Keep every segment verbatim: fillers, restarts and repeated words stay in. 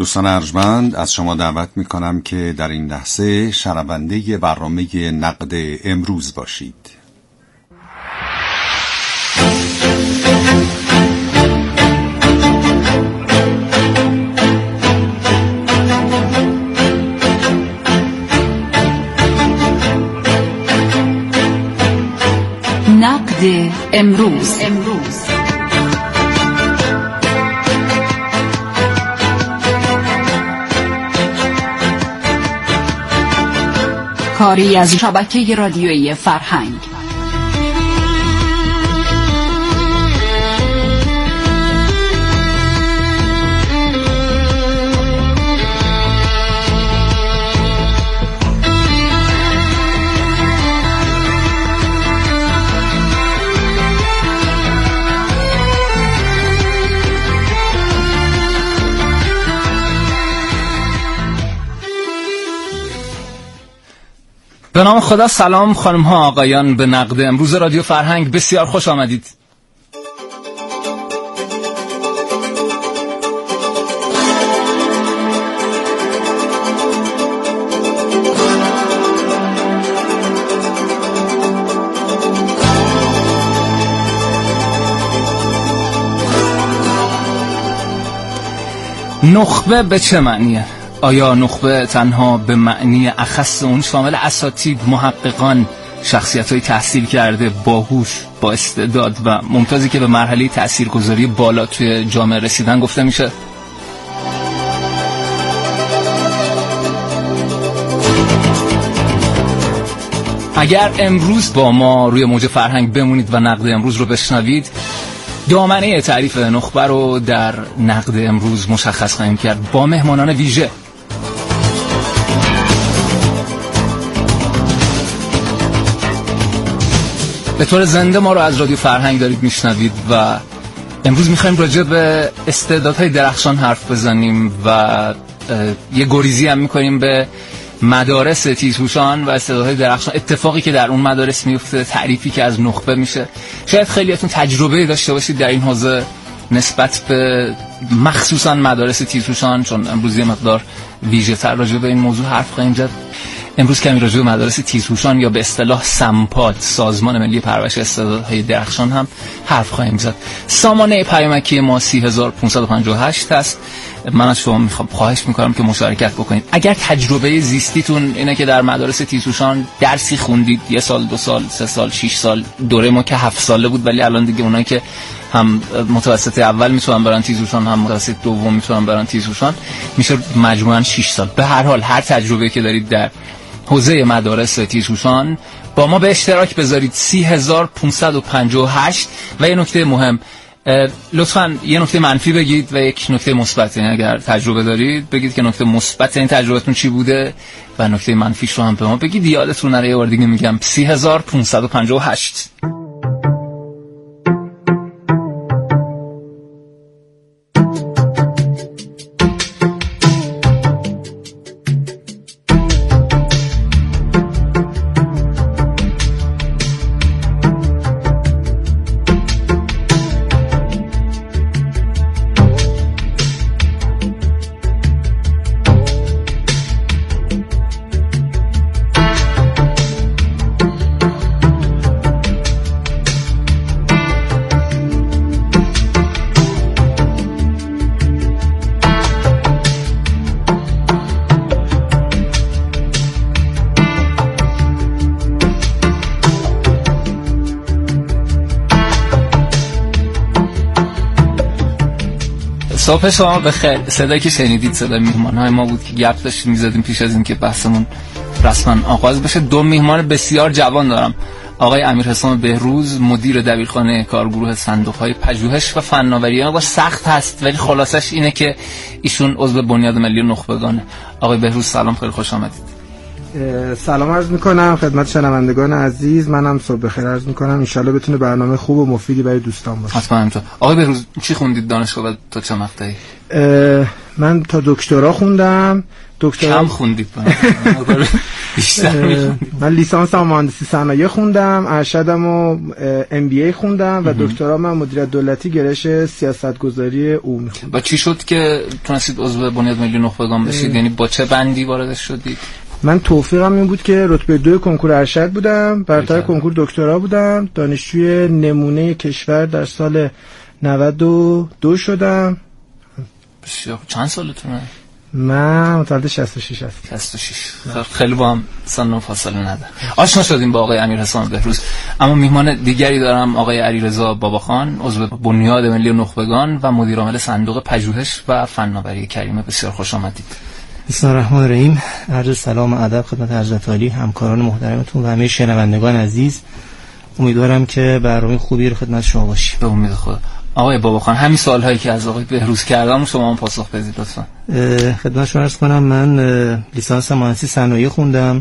دوستان ارجمند، از شما دعوت می کنم که در این لحظه شنونده برنامه نقد امروز باشید. نقد امروز. امروز کاری از شبکه رادیویی فرهنگ. به نام خدا. سلام خانم ها آقایان، به نقد امروز رادیو فرهنگ بسیار خوش آمدید. نخبه به چه معنیه؟ آیا نخبه تنها به معنی اخص اون شامل اساتید، محققان، شخصیت‌های تحصیل کرده، باهوش، با استعداد و ممتازی که به مرحله تاثیرگذاری بالا توی جامعه رسیدن گفته میشه؟ اگر امروز با ما روی موج فرهنگ بمونید و نقد امروز رو بشنوید، دامنه تعریف نخبه رو در نقد امروز مشخص خواهیم کرد با مهمانان ویژه. به طور زنده ما رو از رادیو فرهنگ دارید میشنوید و امروز میخوایم راجع به استعدادهای درخشان حرف بزنیم و یه گریزی هم میکنیم به مدارس تیزهوشان و استعدادهای درخشان، اتفاقی که در اون مدارس میفته، تعریفی که از نخبه میشه. شاید خیلیاتون تجربه داشته باشید در این حوزه نسبت به مخصوصا مدارس تیزهوشان، چون امروز یه مقدار ویژه تر راجع به این موضوع حرف خواهیم زد. امروز کمی راجع به مدارس تیزهوشان یا به اصطلاح سمپاد، سازمان ملی پرورش استعدادهای درخشان هم حرف خواهیم زد. سامانه پیامکی ما سی هزار و پانصد و پنجاه و هشت است. من از شما میخوام خواهش میکنم که مشارکت بکنید. اگر تجربه زیستیتون اینه که در مدارس تیزهوشان درسی خوندید، یه سال، دو سال، سه سال، شش سال، دوره ما که هفت ساله بود، ولی الان دیگه اونایی که هم متوسط اول میتونن برن تیزهوشان هم متوسط دوم میتونن برن تیزهوشان، میشه مجموعاً شش سال. به هر حال هر تجربه که دارید در حوزه مدارس تیزهوشان با ما به اشتراک بذارید. سی هزار و پانصد و پنجاه و هشت. و یه نکته مهم، لطفاً یه نکته منفی بگید و یک نکته مثبت. یعنی اگر تجربه دارید بگید که نکته مثبت این تجربتون چی بوده و نکته منفیش رو هم به ما بگید. یادتون نره، یه بار دیگه میگم سی هزار و پانصد و پنجاه و هشت. صبح شما بخیر. صدایی که شنیدید صدای میهمان‌های ما بود که گپ داشتیم می‌زدیم پیش از اینکه بحثمون رسما آغاز بشه. دو میهمان بسیار جوان دارم. آقای امیرحسام بهروز، مدیر دبیرخانه کارگروه صندوق‌های پژوهش و فناوری. آقا سخت هست ولی خلاصش اینه که ایشون عضو بنیاد ملی نخبگانه. آقای بهروز سلام، خیلی خوش آمدید. سلام عرض میکنم خدمت شنوندگان عزیز. منم صبح بخیر عرض میکنم. انشالله بتونه برنامه خوب و مفیدی برای دوستان باشه. حتما همینطور. آقای بهروز چی خوندید دانشگاه و تا چه مقطعی؟ من تا دکترا خوندم. دکترا کم خوندید؟ من لیسانس هم مهندسی صنایع خوندم، ارشدم و ام بی ای خوندم و دکترا من مدیریت دولتی گرایش سیاستگذاری عمومی خوندم. با چی شد که تونستید عضو بنیاد ملی نخبگان بشید؟ یعنی با چه بندی وارد شدید؟ من توفیقم این بود که رتبه دو کنکور ارشد بودم، برتر کنکور دکترا بودم، دانشجوی نمونه کشور در سال نود و دو شدم. بسیار. چند سالتونه؟ من متولد شصت و شش هستم. شصت و شش. خیلی با هم سن و فاصله نداره. آشنا شدیم با آقای امیرحسین بهروز. اما میهمان دیگری دارم، آقای علیرضا باباخان، عضو بنیاد ملی نخبگان و مدیر عامل صندوق پژوهش و فناوری کریمه. بسیار خوش آمدید. بسم الله الرحمن الرحیم. عرض سلام و ادب خدمت حضرت عالی، همکاران محترمتون و همه شنوندگان عزیز. امیدوارم که برنامه خوبی رو خدمت شما باشه. به امید خدا. آقای باباخان، همین سوال‌هایی که از آقای بهروز کردم شما هم پاسخ بدید لطفاً. خدمت شما عرض کنم من لیسانس مهندسی صنایع خوندم،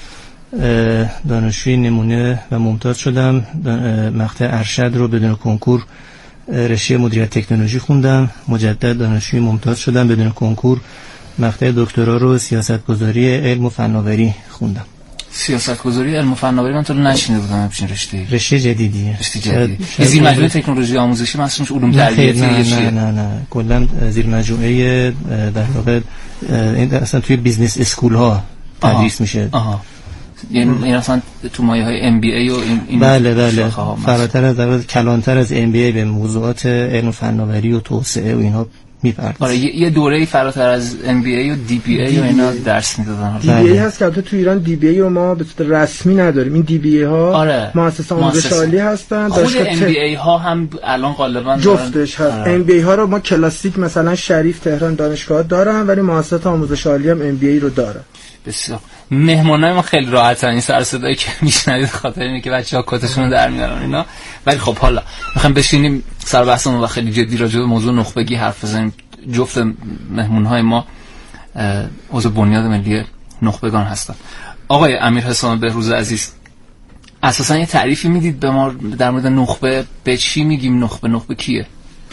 دانشجوی نمونه و ممتاز شدم. مقطع ارشد رو بدون کنکور رشته مدیریت تکنولوژی خوندم، مجدد دانشجوی ممتاز شدم بدون کنکور. مقطع دکترا رو سیاستگذاری علم و فناوری خوندم. سیاستگذاری علم و فناوری من تا نشینده بودم همچین رشته. رشته جدیدیه. رشته جدیدی. زیر مجموعه تکنولوژی آموزشی مثلا علوم تربیتی نه چیه؟ نه نه نه کلا زیر مجموعه در واقع این اصلا توی بیزنس اسکول ها تدریس میشه. آها. یعنی این اصلا تو مایه‌های ام بی ای و این این بله بله فراتر از در کلانتر از ام بی ای به موضوعات علم و فناوری و توسعه و اینها میپردازه. آره یه دوره‌ای فراتر از ام بی ای و دی بی ای و اینا درس میدادن. دی بی ای هست که تو ایران دی بی ای و ما به صورت رسمی نداریم. این دی بی ای ها آره. مؤسسه آموزش عالی هستن. خود ام بی ای ها هم الان غالبا جفتش هست. ام بی ای ها رو ما کلاسیک مثلا شریف تهران دانشگاه دارن، ولی مؤسسه آموزش عالی هم ام بی ای رو داره. بسیار. مهمونای ما خیلی راحتن، این سر صدایی که میشنوید خاطر اینه که بچه‌ها کتشون در میارن اینا. ولی خب حالا میخوایم بشینیم سر بحثمون و خیلی جدی راجع به موضوع نخبگی حرف بزنیم. جفت مهمونهای ما عضو بنیاد ملی نخبگان هستن. آقای امیرحسین بهروز عزیز، اساسا یه تعریفی میدید به ما در مورد نخبه؟ به چی میگیم نخبه؟ نخبه کیه؟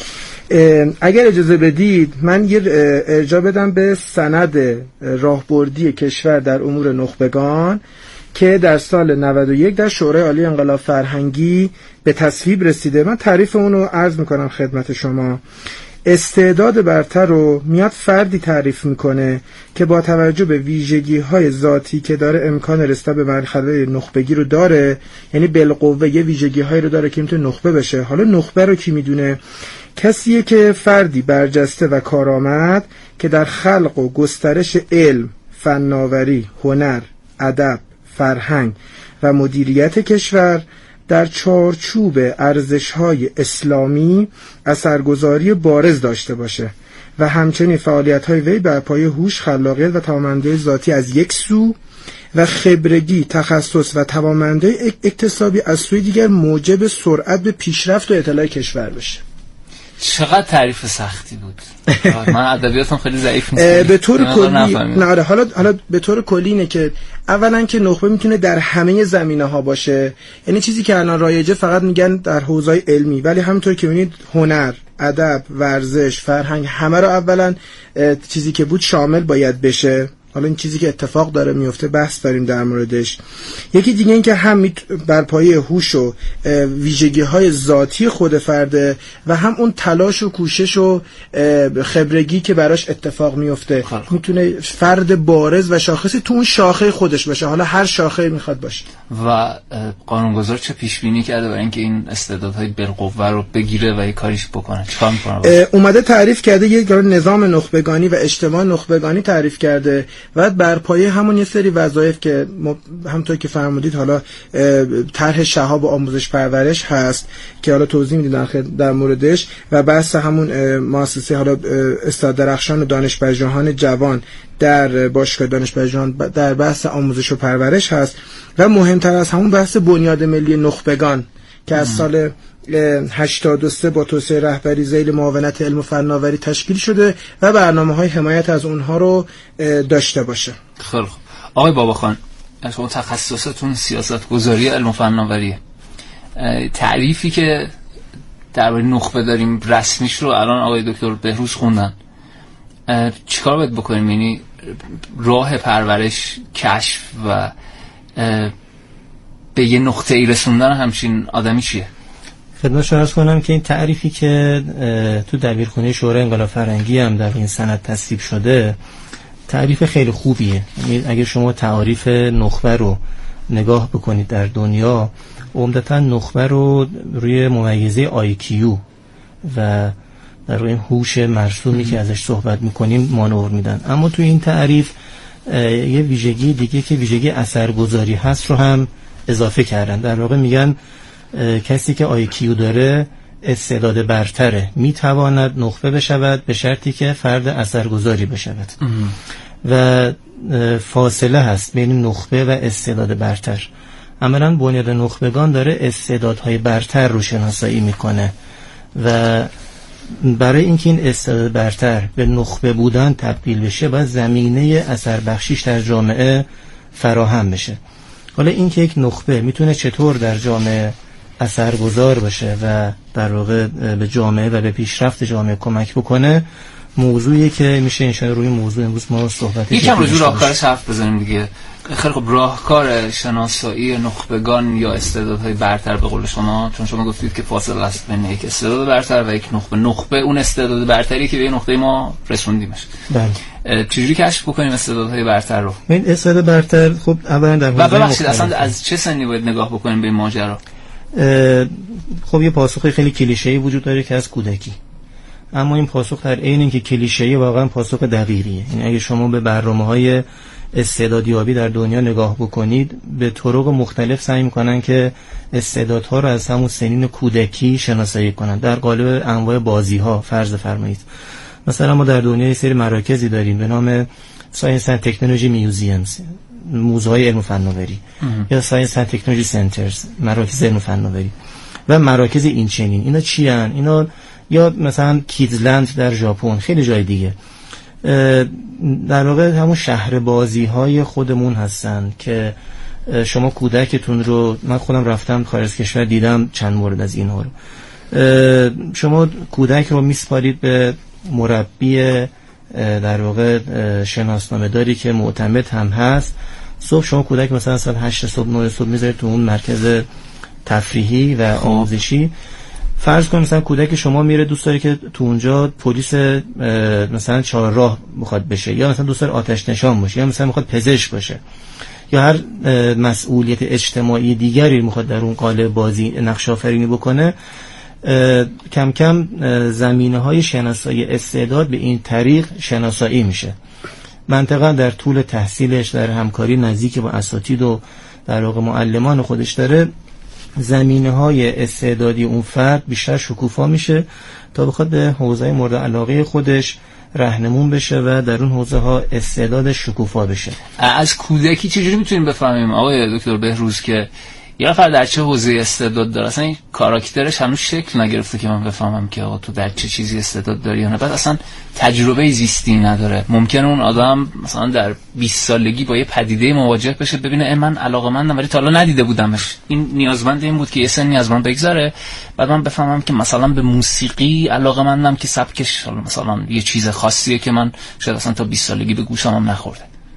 اگر اجازه بدید من یه ارجاع بدم به سند راهبردی کشور در امور نخبگان که در سال نود و یک در شورای عالی انقلاب فرهنگی به تصویب رسیده. من تعریف اون رو عرض میکنم خدمت شما. استعداد برتر رو میاد فردی تعریف میکنه که با توجه به ویژگی‌های ذاتی که داره امکان رسیدن به مرحله نخبگی رو داره، یعنی بالقوه یه ویژگی‌هایی رو داره که میتونه نخبه بشه. حالا نخبه رو کی میدونه؟ کسیه که فردی برجسته و کارآمد که در خلق و گسترش علم، فناوری، هنر، ادب، فرهنگ و مدیریت کشور در چارچوب ارزش‌های اسلامی اثرگذاری بارز داشته باشه و همچنین فعالیت‌های وی بر پایه هوش، خلاقیت و توانمندی ذاتی از یک سو و خبرگی، تخصص و توانمندی اکتسابی از سوی دیگر موجب سرعت به پیشرفت و اطلاع کشور بشه. چقدر تعریف سختی بود. من ادبیاتم خیلی ضعیف نیست. به طور کلی نه حالا حالا به طور کلی اینه که اولا که نخبه میتونه در همه زمینه‌ها باشه، یعنی چیزی که الان رایجه فقط میگن در حوزه‌های علمی، ولی همونطور که میبینید هنر، ادب، ورزش، فرهنگ همه رو اولا چیزی که بود شامل باید بشه. حالا این چیزی که اتفاق داره میفته بحث داریم در موردش. یکی دیگه این که هم بر پایه هوش و ویژگی‌های ذاتی خود فرده و هم اون تلاش و کوشش و خبرگی که براش اتفاق میفته. میتونه فرد بارز و شاخصی تو اون شاخه خودش باشه، حالا هر شاخه میخواد باشه. و قانونگذار چه پیش بینی کرده برای اینکه این استعدادهای بالقوه رو بگیره و یه کاریش بکنه؟ چیکار میکنه؟ اومده تعریف کرده یک نظام نخبگانی و اجتماع نخبگانی تعریف کرده و بر پایه همون یه سری وظایف که همونطور که فرمودید حالا طرح شهاب آموزش پرورش هست که حالا توضیح میدید در موردش و بحث همون مؤسسه حالا استاد درخشان دانشپژوهان جوان در باشگاه دانشپژوهان در بحث آموزش و پرورش هست و مهمتر از همون بحث بنیاد ملی نخبگان که از سال هشتاد و سه با توسعه رهبری ذیل معاونت علم و فناوری تشکیل شده و برنامه‌های حمایت از اونها رو داشته باشه. خیلی خوب. آقای باباخان، شما تخصصتون سیاست گذاری علم و فناوریه، تعریفی که درباره نخبه داریم رسمیش رو الان آقای دکتر بهروز خوندن، چیکار باید بکنیم؟ یعنی راه پرورش، کشف و به یه نقطه ای رسوندن همچین آدمی چیه؟ خدمت شما عرض کنم که این تعریفی که تو دبیرخونه شورای انقلاب فرهنگی هم در این سند تصویب شده تعریف خیلی خوبیه. یعنی اگر شما تعریف نخبه رو نگاه بکنید در دنیا، عمدتا نخبه رو روی ممیزه آی کیو و در روی این هوش مرسومی که ازش صحبت میکنیم مانور میدن، اما تو این تعریف یه ویژگی دیگه که ویژگی اثرگذاری هست رو هم اضافه کردن. در واقع میگن کسی که آی کیو داره استعداد برتره، میتواند نخبه بشود به شرطی که فرد اثرگذاری بشود و فاصله هست بین نخبه و استعداد برتر. عملا بنیاد نخبگان داره استعدادهای برتر رو شناسایی میکنه و برای اینکه این استعداد برتر به نخبه بودن تبدیل بشه باید زمینه اثر بخشیش در جامعه فراهم بشه. حالا اینکه یک نخبه میتونه چطور در جامعه اثرگذار باشه و در واقع به جامعه و به پیشرفت جامعه کمک بکنه موضوعی که میشه انشاءالله روی موضوع امروز ما صحبت یکم روی راهکارش حرف بزنیم دیگه. خیلی خب، راهکار شناسایی نخبگان یا استعدادهای برتر به قول شما، چون شما گفتید که فاصله است بین یک استعداد برتر و یک نخبه. نخبه اون استعداد برتری که به نقطه ما رسوندیمش. بله. چجوری کشف بکنیم استعدادهای برتر رو؟ این استعداد برتر خب اولا در حوزه ببخشید اصلا از چه سنی باید نگاه بکنیم به این ماجرا؟ خب یه پاسخ خیلی کلیشه‌ای وجود داره که از کودکی، اما این پاسخ در عین اینکه کلیشه‌ای واقعا پاسخ دقیقیه. یعنی اگه شما به برنامه‌های استعدادیابی در دنیا نگاه بکنید، به طرق مختلف سعی می‌کنن که استعدادها رو از همون سنین کودکی شناسایی کنن در قالب انواع بازی‌ها. فرض فرمایید مثلا ما در دنیا یه سری مراکزی داریم به نام ساینس اند تکنولوژی میوزیمز، موزه‌های علم و فناوری، یا ساینس اند تکنولوژی سنترز، مراکز علم و فناوری و مراکز این چنین. اینا چی ان؟ اینا یا مثلا کیدزلند در ژاپن، خیلی جای دیگه، در واقع همون شهر بازی های خودمون هستن که شما کودکتون رو، من خودم رفتم خارج از کشور دیدم چند مورد از اینها رو، شما کودک رو میسپارید به مربی در واقع شناسنامه داری که معتمد هم هست. صبح شما کودک مثلا ساعت هشت صبح نه صبح میذارید تو اون مرکز تفریحی و آموزشی. فرض کن مثلا کودک شما میره دوست داره که تو اونجا پلیس مثلا چهارراه بخواد بشه، یا مثلا دوست داره آتش نشان باشه، یا مثلا میخواد پزشک باشه، یا هر مسئولیت اجتماعی دیگری میخواد در اون قالب بازی نقش آفرینی بکنه. کم کم زمینه‌های شناسایی استعداد به این طریق شناسایی میشه. منطقه در طول تحصیلش در همکاری نزدیک با اساتید و در واقع معلمان خودش داره زمینه‌های استعدادی اون فرد بیشتر شکوفا میشه تا بخواد به حوزه مورد علاقه خودش راهنمون بشه و در اون حوزه ها استعدادش شکوفا بشه. از کودکی چجوری میتونیم بفهمیم آقای دکتر بهروز که یه نفر در چه حوزه استعداد داره؟ اصلا این کاراکترش هنوز شکل نگرفته که من بفهمم که آقا تو در چه چیزی استعداد داری یا نه. بعد اصلا تجربه زیستی نداره. ممکنه اون آدم مثلا در بیست سالگی با یه پدیده مواجه بشه، ببینه من علاقه‌مندم ولی تا حالا ندیده بودمش، این نیازمند این بود که یه سنی از من بگذره، بعد من بفهمم که مثلا به موسیقی علاقه‌مندم که سبکش مثلا یه چیز خاصیه که من شاید اصلا تا بیست سالگی به گوشم هم نخورده.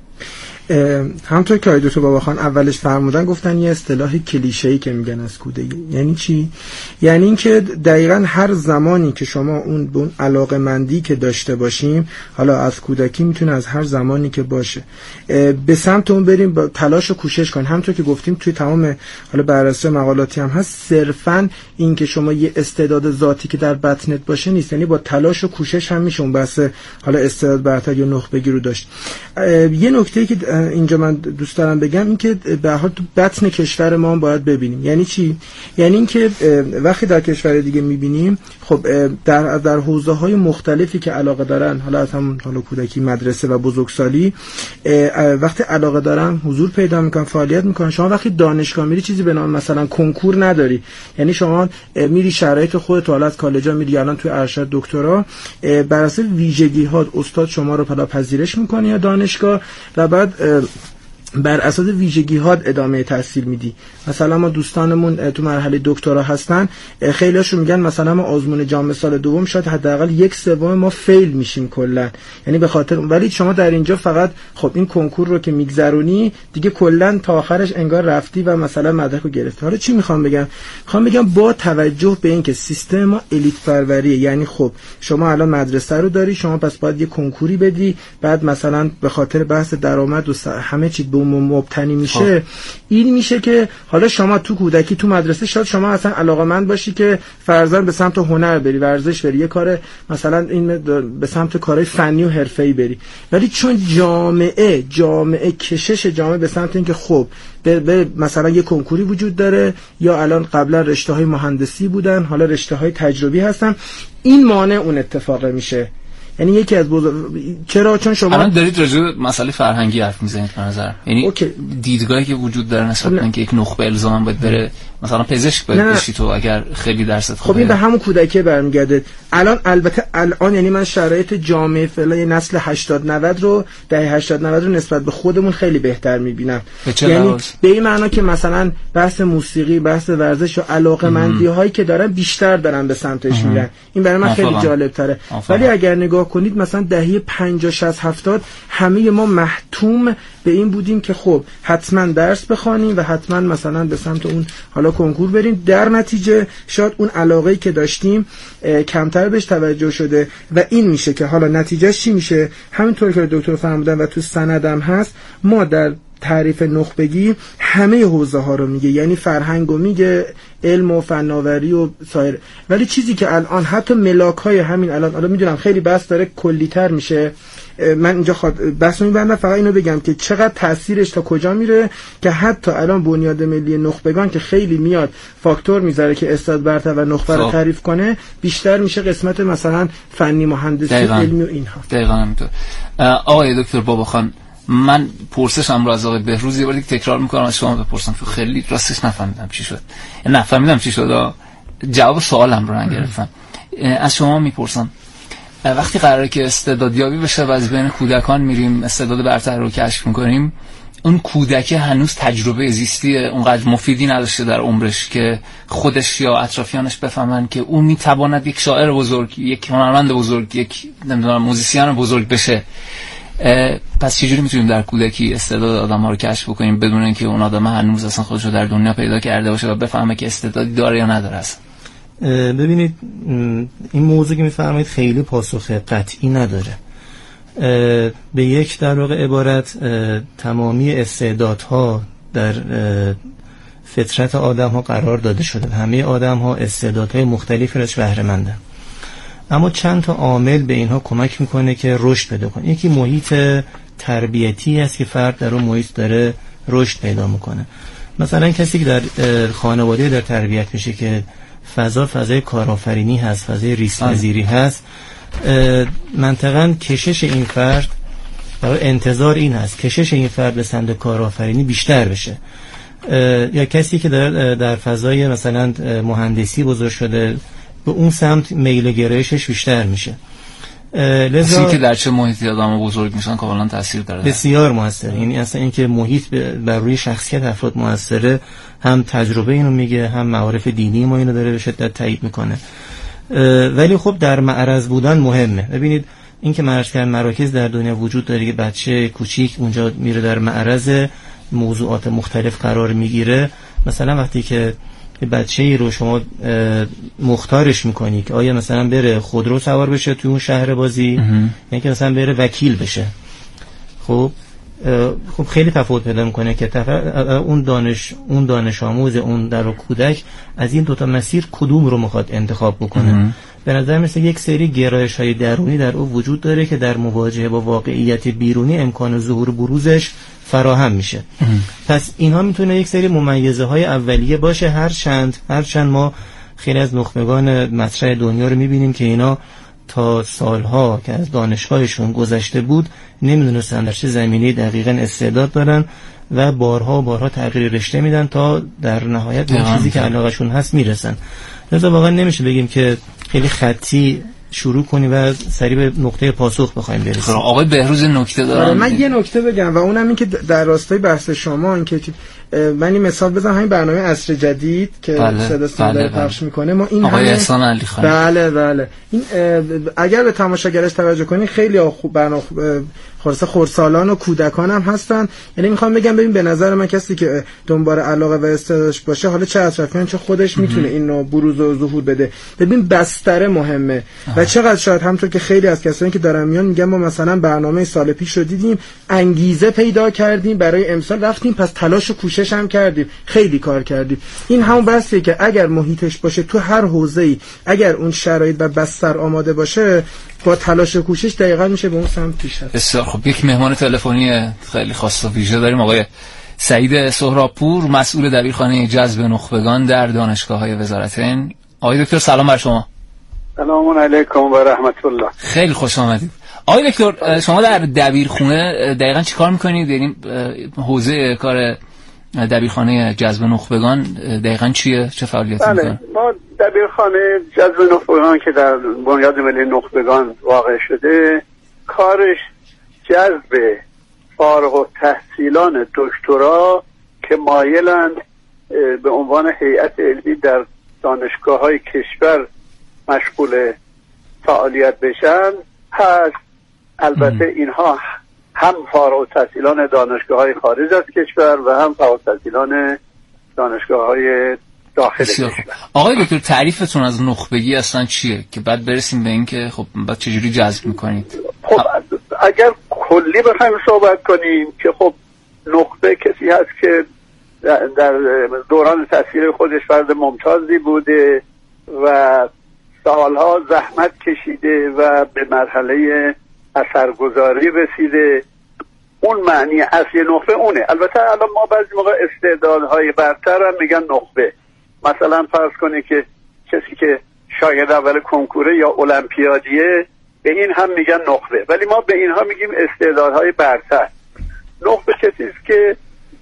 همونطور که آیدوتو بابا خان اولش فرمودن، گفتن یه اصطلاح کلیشه‌ای که میگن از کودکی. یعنی چی؟ یعنی اینکه دقیقاً هر زمانی که شما اون به اون علاقه‌مندی که داشته باشیم، حالا از کودکی میتونه از هر زمانی که باشه، به سمت اون بریم، با تلاش و کوشش کنیم. همونطور که گفتیم توی تمام حالا بررسی مقالاتی هم هست، صرفاً این که شما یه استعداد ذاتی که در بطنت باشه نیست، یعنی با تلاش و کوشش هم میشه اون بحث حالا استعداد برتر یا نخبگی رو داشت. یه نکته‌ای که اینجا من دوست دارم بگم این که به هر حال تو بطن کشور ما هم باید ببینیم. یعنی چی؟ یعنی این که وقتی در کشور دیگه میبینیم، خب در در حوزه‌های مختلفی که علاقه دارن، حالا از همون حالا کودکی، مدرسه و بزرگسالی، وقتی علاقه دارن حضور پیدا میکنن، فعالیت میکنن. شما وقتی دانشگاه میری چیزی به نام مثلا کنکور نداری، یعنی شما میری شرایط خودت، حالا از کالجا میری، الان توی ارشد دکترا بر اساس ویژگی ها استاد شما رو پذیرش میکنه یا دانشگاه، و بعد بر اساس ویژگی ها ادامه تحصیل میدی. مثلا ما دوستانمون تو مرحله دکترا هستن، خیلیاشون میگن مثلا ما آزمون جامعه سال دوم شاید حداقل یک سوم ما فیل میشیم کلا، یعنی به خاطر، ولی شما در اینجا فقط خب این کنکور رو که میگذرونی دیگه کلا تا آخرش انگار رفتی و مثلا مدرک رو گرفتی. حالا چی میخوام بگم؟ میخوام بگم با توجه به اینکه سیستم ما الیت پروریه، یعنی خب شما الان مدرسه رو داری، شما پس باید یه کنکوری بدی، بعد مثلا به خاطر بحث درآمد و همه چی به مبتنی میشه. این میشه که حالا شما تو کودکی تو مدرسه شاید شما اصلا علاقه‌مند باشی که فرضاً به سمت هنر بری، ورزش بری، یه کار مثلا این به سمت کارهای فنی و حرفه‌ای بری، ولی چون جامعه جامعه کشش جامعه به سمت اینکه خب به, به مثلا یه کنکوری وجود داره، یا الان قبلا رشته‌های مهندسی بودن حالا رشته‌های تجربی هستن، این مانع اون اتفاق میشه. یعنی یکی از بزرگ... چرا؟ چون شما الان دارید راجع به مسئله فرهنگی حرف میزنید به نظر، یعنی اوکی. دیدگاهی که وجود داره نسبت به اینکه یک نخبه الزاما باید بره مثلا پزشک باید بشی تو اگر خیلی درست خوبه. خب این به همون کودکی برمیگرده. الان البته الان یعنی من شرایط جامعه فعلا نسل هشتاد نود رو دهه هشتاد نود رو نسبت به خودمون خیلی بهتر میبینم. یعنی لحاظ؟ به این معنا که مثلا بحث موسیقی، بحث ورزش و علاقه‌مندی هایی که دارن بیشتر دارن به سمتش میرن. این برای من خیلی جالب تره. ولی اگر نگاه کنید مثلا دهه پنجاه شصت هفتاد همه ما محتوم به این بودیم که خب حتما درس بخوانیم و حتما مثلا به سمت اون حالا کنکور بریم، در نتیجه شاید اون علاقه‌ای که داشتیم کمتر بهش توجه شده و این میشه که حالا نتیجهش چی میشه؟ همینطور که دکتر فرمودن و تو سندم هست، ما در تعریف نخبگی همه حوزه ها رو میگه، یعنی فرهنگ رو میگه، علم و فناوری و سایر، ولی چیزی که الان حتی ملاک های همین الان الان میدونم خیلی بحث داره کلی‌تر میشه، من اینجا خود بحث رو میبندم، فقط اینو بگم که چقدر تاثیرش تا کجا میره که حتی الان بنیاد ملی نخبگان که خیلی میاد فاکتور میذاره که استاد برتر و نخبه رو تعریف کنه، بیشتر میشه قسمت مثلا فنی، مهندسی، علمی و اینها. دقیقاً همینطور. آقای دکتر باباخان، من پرسشم رو از آقای بهروز یه بار دیگه تکرار میکنم از شما بپرسم، چون خیلی راستش نفهمیدم چی شد. نفهمیدم چی شد، جواب سوالم رو نگرفتم. از شما میپرسم وقتی قراره که استعدادیابی بشه و از بین کودکان میریم استعداد برتر رو کشف میکنیم، اون کودک هنوز تجربه زیستی اونقدر مفیدی نداشته در عمرش که خودش یا اطرافیانش بفهمن که اون میتواند یک شاعر بزرگ، یک هنرمند بزرگ، یک نمیدونم موزیسین بزرگ بشه. پس چجوری میتونیم در کودکی استعداد آدم‌ها رو کشف بکنیم بدون اینکه اون آدم هنوز اصلا خودش رو در دنیا پیدا کرده باشه و بفهمه که استعدادی داره یا نداره است؟ ببینید این موضوع که میفرمایید خیلی پاسخ قطعی نداره. به یک در واقع عبارت تمامی استعدادها در فطرت آدم ها قرار داده شده، همه آدم ها استعدادهای مختلفی راش بهره مندن، اما چند تا عامل به اینها کمک میکنه که رشد پیدا کنه. یکی محیط تربیتی است که فرد در اون محیط داره رشد پیدا میکنه. مثلا کسی که در خانواده در تربیت میشه که فضا فضای کارآفرینی هست، فضای ریسک پذیری هست، منطقاً کشش این فرد در انتظار این هست کشش این فرد به سمت کارآفرینی بیشتر بشه. یا کسی که در در فضای مثلا مهندسی بزرگ شده به اون سمت میل و گرایشش بیشتر میشه. لذا که در چه محیطی آدم بزرگ میشن کاملا تاثیر داره، بسیار موثره. یعنی اصلا اینکه محیط بر روی شخصیت افراد موثره، هم تجربه اینو میگه، هم معارف دینی ما اینو داره به شدت تایید میکنه. ولی خب در معرض بودن مهمه. ببینید اینکه مراکز در دنیا وجود داره که بچه کوچیک اونجا میره در معرض موضوعات مختلف قرار میگیره. مثلا وقتی که بچه‌ای رو شما مختارش میکنی که آیا مثلا بره خودرو سوار بشه توی اون شهر بازی، یعنی که مثلا بره وکیل بشه، خب خب خیلی تفاوت پیدا میکنه که اون دانش اون دانش آموز اون در کودک از این دوتا مسیر کدوم رو میخواد انتخاب بکنه. به نظر مثل یک سری گرایش های درونی در او وجود داره که در مواجهه با واقعیت بیرونی امکان ظهور بروزش فراهم میشه. پس اینها میتونه یک سری ممیزه های اولیه باشه، هر چند هر چند ما خیلی از نخبگان مطرح دنیا رو میبینیم که اینا تا سالها که از دانشگاهشون گذشته بود نمیدونستن در چه زمینه دقیقاً استعداد دارن و بارها و بارها تغییر رشته میدن تا در نهایت به چیزی که علاقشون هست میرسن. لذا واقعا نمیشه بگیم که خیلی خطی شروع کنیم و سریع به نقطه پاسخ بخوایم برسیم. آقای بهروز نکته دارم. من یه نکته بگم و اونم این که در راستای بحث شما این که من این مثال بزنم، همین برنامه عصر جدید که صدا سیما پخش میکنه، ما این آقای احسان علی خان، بله بله این اگر به تماشاگرش توجه کنین خیلی خوب برنامه خلاصه خردسالان و کودکان هم هستن. یعنی میخوام بگم ببین به نظر من کسی که دنبال علاقه و استعدادش باشه، حالا چه اطرافیان چه خودش میتونه اینو بروز و ظهور بده. ببین بستر مهمه آه. و چقدر شاید همونطور که خیلی از کسانی که دارن میان میگن ما مثلا برنامه سال پیش رو دیدیم، انگیزه پیدا کردیم برای امسال رفتیم، پس تلاش و کوشش هم کردیم، خیلی کار کردیم. این همون بحثیه که اگر محیطش باشه تو هر حوزه‌ای، اگر اون شرایط و بستر آماده باشه، با تلاش و کوشش دقیقاً میشه به اون سمت پیش رفت. بسیار خب. یک مهمان تلفنی خیلی خاص و ویژه داریم، آقای سعید سهرابپور، مسئول دبیرخانه جذب نخبگان در دانشگاه‌های وزارتین. آقای دکتر سلام بر شما. سلام علیکم و رحمت الله. خیلی خوش آمدید. آقای دکتر شما در دبیرخونه دقیقاً چیکار می‌کنید؟ یعنی حوزه کار دبیرخانه جذب نخبگان دقیقاً چیه؟ چه فعالیتی می‌کنید؟ بله، ما دبیرخانه جذب نخبگان که در بنیاد ملی نخبگان واقع شده، کارش جذب فارغ التحصیلان دکترا که مایلند به عنوان هیئت علمی در دانشگاه‌های کشور مشغول فعالیت بشن هست. البته اینها هم فارغ التحصیلان دانشگاه‌های خارج از کشور و هم فارغ التحصیلان دانشگاه‌های داخل کشور. آقای دکتر تعریفتون از نخبگی اصلا چیه که بعد برسیم به این که خب بعد چجوری جذب می‌کنید؟ خب اگر کلی بخوایم صحبت کنیم که خب نخبه کسی هست که در دوران تحصیل خودش فرد ممتازی بوده و سالها زحمت کشیده و به مرحله اثرگذاری رسیده. اون معنی اصلی نخبه اونه. البته الان ما بعضی موقع استعدادهای برتر هم میگن نخبه. مثلا فرض کنی که کسی که شاگرد اول کنکوره یا المپیادیه، به این هم میگن نخبه، ولی ما به اینها میگیم استعدادهای برتر. نخبه کسی است که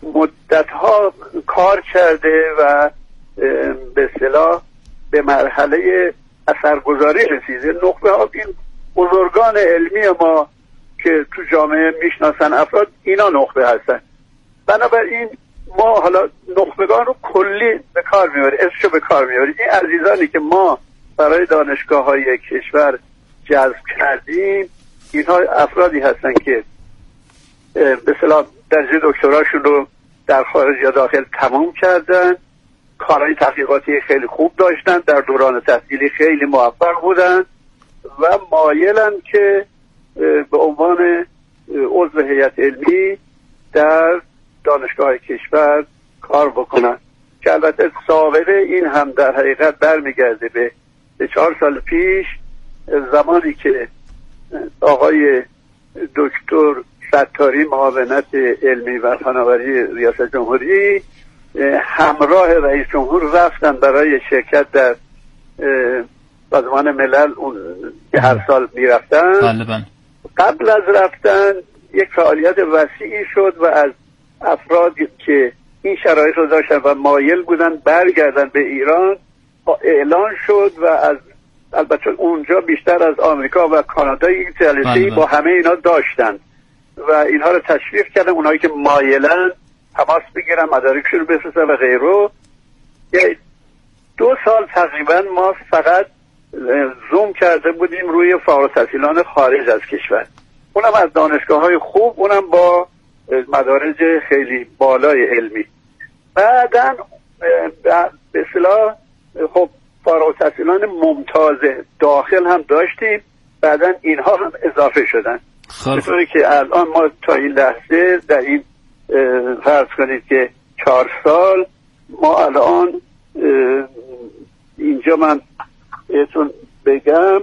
مدتها کار کرده و به اصطلاح به مرحله اثرگذاری رسیده. نخبه ها این بزرگان علمی ما که تو جامعه میشناسن افراد، اینا نخبه هستن. بنابراین ما حالا نخبگان رو کلی به کار میبریم، اسمشو به کار میبریم. این عزیزانی که ما برای دانشگاه های کشور جذب کردیم، اینها افرادی هستن که به اصطلاح درجه دکتراشون رو در خارج یا داخل تمام کردن، کارهای تحقیقاتی خیلی خوب داشتن، در دوران تحصیلی خیلی موفق بودن و مایلن که به عنوان عضو هیئت علمی در دانشگاه کشور کار بکنن، که البته سابقه این هم در حقیقت برمیگرده به به چهار سال پیش، زمانی که آقای دکتر ستاری معاونت علمی و فناوری ریاست جمهوری همراه رئیس جمهور رفتن برای شرکت در سازمان ملل، اون که هر سال میرفتن. قبل از رفتن یک فعالیت وسیعی شد و از افرادی که این شرایط رو داشتن و مایل بودن برگردن به ایران اعلان شد و از البته اونجا بیشتر از آمریکا و کانادا یک جلسه‌ای با همه اینا داشتن و اینها رو تشویق کردن، اونایی که مایلن تماس بگیرن، مدارکشون رو بفرستن و غیره. دو سال تقریبا ما فقط زوم کرده بودیم روی فارغ التحصیلان خارج از کشور، اونم از دانشگاه‌های خوب، اونم با مدارج خیلی بالای علمی. بعدن به اصطلاح خب فارغ التحصیلان ممتاز داخل هم داشتیم، بعدن اینها هم اضافه شدن، به طوری که الان ما تا این لحظه در این فرض کنید که چهار سال ما الان اینجا من بهتون بگم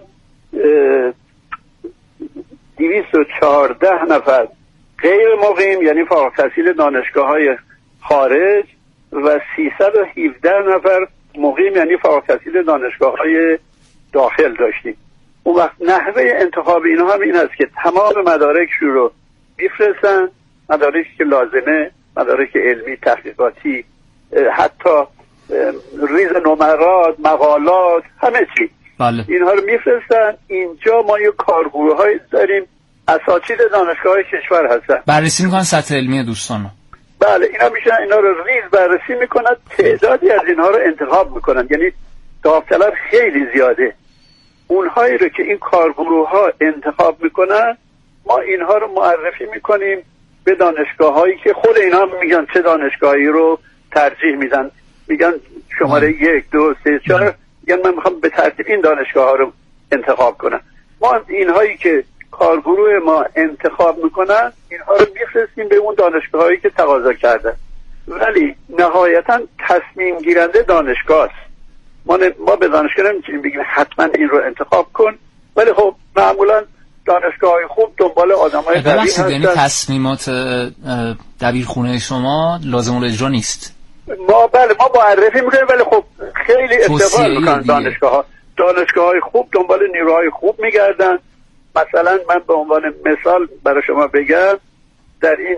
دویست و چهارده نفر غیر مقیم یعنی فارغ التحصیل دانشگاه های خارج و سیصد و هفده نفر مقیم یعنی فارغ التحصیل دانشگاه های داخل داشتیم. اون وقت نحوه انتخاب اینها هم این است که تمام مدارکشون رو میفرستن، مدارکی که لازمه، مدارک علمی، تحقیقاتی، حتی ریز نمرات، مقالات، همه چی. بله. اینها رو میفرستن اینجا. ما یه کارگروه‌هایی داریم، اساتید دانشگاه‌های کشور هستن، بررسی میکنن سطح علمی دوستانو. بله، اینا میشن اینا رو ریز بررسی میکنن، تعدادی از اینها رو انتخاب میکنن، یعنی داوطلب خیلی زیاده. اونهایی رو که این کارگروه‌ها انتخاب میکنن ما اینها رو معرفی میکنیم به دانشگاه‌هایی که خود اینا میگن چه دانشگاهی رو ترجیح میدن، میگن شماره یک دو سه چهار، میگن من میخوام به ترتیب این دانشگاه‌ها رو انتخاب کنم. ما اینهایی که کارگروه ما انتخاب میکنن اینها رو میفرستیم به اون دانشگاهایی که تقاضا کردن، ولی نهایتا تصمیم گیرنده دانشگاه است. ما, ما به دانشگاه نمیتونیم بگیم حتما این رو انتخاب کن، ولی خب معمولا دانشگاه‌های خوب دنبال آدم‌های قوی هستن. یعنی تصمیمات دبیرخونه شما لازم الاجرا نیست. ما بله ما معرفی میکنیم، ولی خب خیلی استقبال میکنن دانشگاه‌ها. دانشگاه‌های خوب دنبال نیروهای خوب میگردن. مثلا من به عنوان مثال برای شما بگم، در این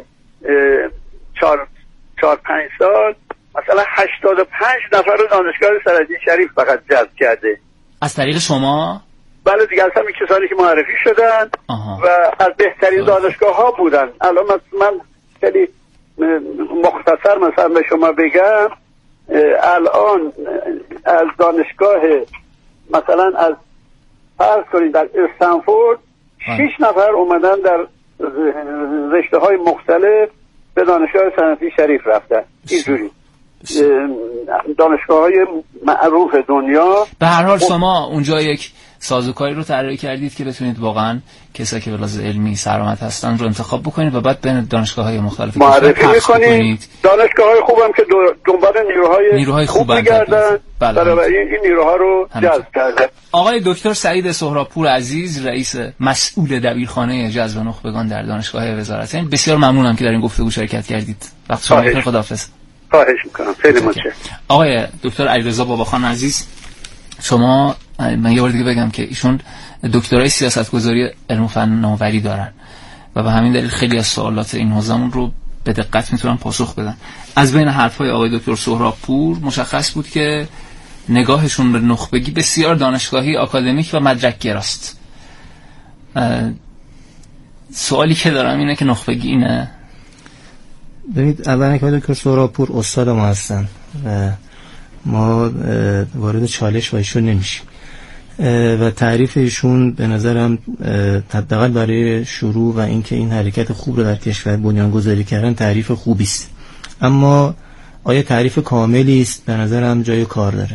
چهار چهار پنج سال مثلا هشتاد و پنج نفر رو دانشگاه سرحدی شریف فقط جذب کرده. از طریق شما؟ بله دیگه، از همین کسانی که معرفی شدن آها. و از بهترین دانشگاه ها بودن. الان من خیلی مختصر مثلا به شما بگم، الان از دانشگاه مثلا از فرض کنید در استنفورد شش نفر اومدن در رشته های مختلف به دانشگاه صنعتی شریف رفتن. اینجوری دانشگاه های معروف دنیا. به هر حال شما اونجا یک سازوکاری رو طراحی کردید که بتونید واقعا کسایی که به لحاظ علمی سرآمد هستن رو انتخاب بکنید و بعد بین دانشگاه‌های مختلف معرفی می‌کنید. دانشگاه‌های خوبم که دنبال نیروهای, نیروهای خوب می‌گردن، بنابراین این نیروها رو جذب کردن. آقای دکتر سعید سهرابپور عزیز، رئیس مسئول دبیرخانه جذب نخبگان در دانشگاه وزارت، بسیار ممنونم که در این گفتگو شرکت کردید. وقت شما بخیر. خداحافظ. خواهش می‌کنم. خیلی متشکرم. آقای دکتر علیرضا باباخان عزیز، شما من یه بار دیگه بگم که ایشون دکترای سیاستگذاری علم و فن نوآوری دارن و به همین دلیل خیلی از سوالات این حوزمون رو به دقت میتونن پاسخ بدن. از بین حرفای آقای دکتر سهرابپور مشخص بود که نگاهشون به نخبگی بسیار دانشگاهی، آکادمیک و مدرک گراست. سوالی که دارم اینه که نخبگی اینه؟ ببینید، اولا که دکتر سهرابپور استاد ما هستن و ما وارد چالش با ایشون نمیشیم و تعریف ایشون به نظرم حداقل برای شروع و اینکه این حرکت خوب رو در کشور بنیانگذاری کردن تعریف خوبی است، اما آیا تعریف کاملی است؟ به نظرم جای کار داره.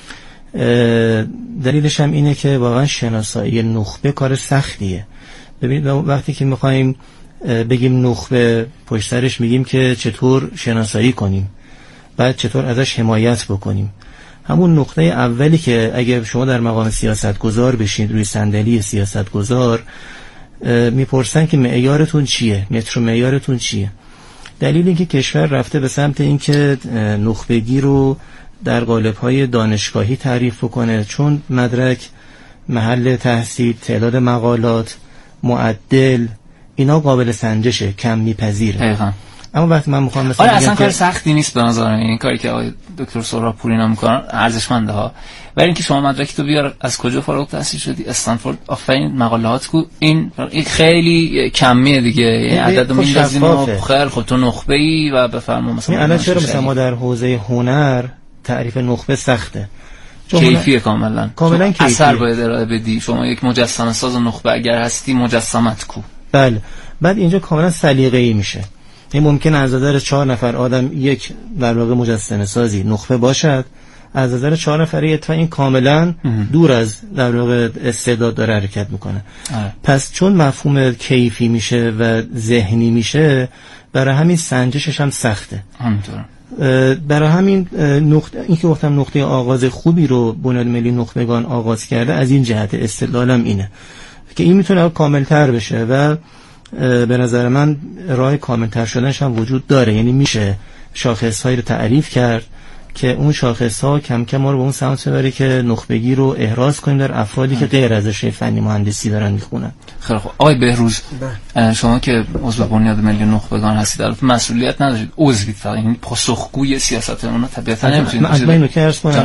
دلیلش هم اینه که واقعا شناسایی نخبه کار سختیه. ببینید وقتی که میخوایم بگیم نخبه، پشت سرش میگیم که چطور شناسایی کنیم، بعد چطور ازش حمایت بکنیم. همون نقطه اولی که اگر شما در مقام سیاستگزار بشین روی صندلی سیاستگزار، میپرسن که معیارتون چیه، متر و معیارتون چیه. دلیل اینکه کشور رفته به سمت اینکه نخبگی رو در قالب‌های دانشگاهی تعریف کنه، چون مدرک، محل تحصیل، تعداد مقالات، معدل، اینا قابل سنجشه، کم میپذیره. دقیقاً. اما وقتی من میخوام مثلا آره اصلا کار سختی نیست به نظر من این کاری که آقای دکتر سهرابپور اینا میکنن، ارزشمنده ها. ولی اینکه شما مدرکی تو بیار از کجا فارغ التحصیل شدی، استنفورد، آفرین، مقالات کو، این خیلی کمیه دیگه، عدد میندازیم و خیلی خب تو نخبه‌ای و بفرما مثلا. الان چرا مثلا ما در حوزه هنر تعریف نخبه سخته؟ کیفیه کاملا کاملا کیفیه. اثر باید ارائه بدی. شما یک مجسمه ساز نخبه اگر هستی، مجسمت کو. بله. بعد اینجا کاملا سلیقه‌ای میشه. این ممکن از نظر چهار نفر آدم یک در واقع مجسمه سازی نخبه باشد، از نظر چهار نفری اتفاقا این کاملا دور از در واقع استعداد داره حرکت میکنه. آه. پس چون مفهوم کیفی میشه و ذهنی میشه، برای همین سنجشش هم سخته. همینطور. برای همین نقطه این که گفتم نقطه آغاز خوبی رو بنیاد ملی نخبگان آغاز کرده، از این جهت استدلالم اینه که این میتونه کاملتر بشه و به نظر من راه کاملتر شدنش هم وجود داره. یعنی میشه شاخصهایی رو تعریف کرد که اون شاخصها کم کم ما رو به اون سمت ببره که نخبگی رو احراز کنیم در افرادی که غیر از رشته فنی مهندسی دارن میخونن. خیلی خوب. آقای بهروز، شما که عضو بنیاد ملی نخبگان هستید، البته مسئولیت ندارید، عضوید، فقط این پاسخگوی سیاست اونها طبیعتا نمیتونید. من اینو که عرض کنم،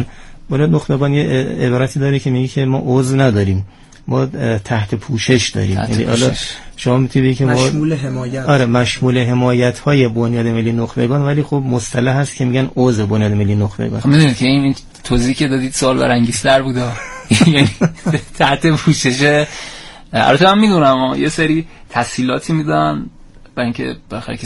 بنیاد نخبگان یه عبارتی داره که میگه که ما عضو نداریم، ما تحت پوشش داریم. یعنی حالا شما میتونید بگید که ما مشمول حمایت، آره مشمول حمایت های بنیاد ملی نخبگان، ولی خب مصطلح هست که میگن عضو بنیاد ملی نخبگان. خب میدونید که این توضیحی که دادید سوال برانگیزتر بوده. یعنی تحت پوشش، البته من میدونم یه سری تسهیلاتی میدن برای اینکه بخاطر